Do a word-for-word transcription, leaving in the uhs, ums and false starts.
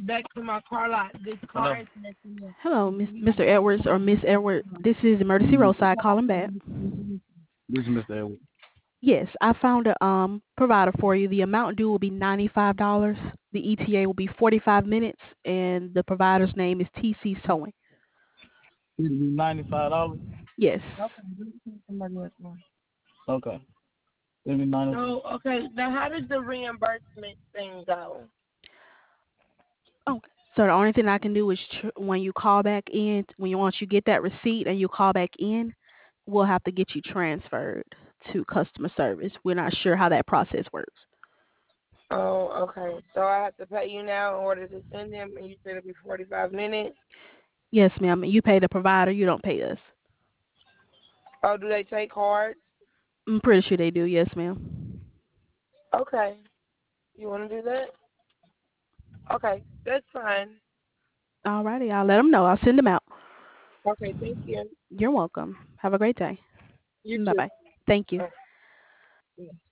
back to my car lot. This Hello. car is messing up. Hello, Miss, Mister Edwards or Miss Edward. This is Emergency Roadside calling back. This is Mister Edwards. Yes, I found a um provider for you. The amount due will be ninety-five dollars. The E T A will be forty-five minutes, and the provider's name is T C Towing. It'll be ninety-five dollars. Yes. Okay, this is somebody else one. Okay. It'll be ninety. So, okay, now how does the reimbursement thing go? Okay. So the only thing I can do is tr- when you call back in, when you once you get that receipt and you call back in, we'll have to get you transferred to customer service. We're not sure how that process works. Oh, okay. So I have to pay you now in order to send them, and you said it'll be forty-five minutes. Yes, ma'am. You pay the provider. You don't pay us. Oh, do they take cards? I'm pretty sure they do. Yes, ma'am. Okay. You want to do that? Okay, that's fine. Alrighty, I'll let them know. I'll send them out. Okay, thank you. You're welcome. Have a great day. You Bye too. bye. Thank you. Uh,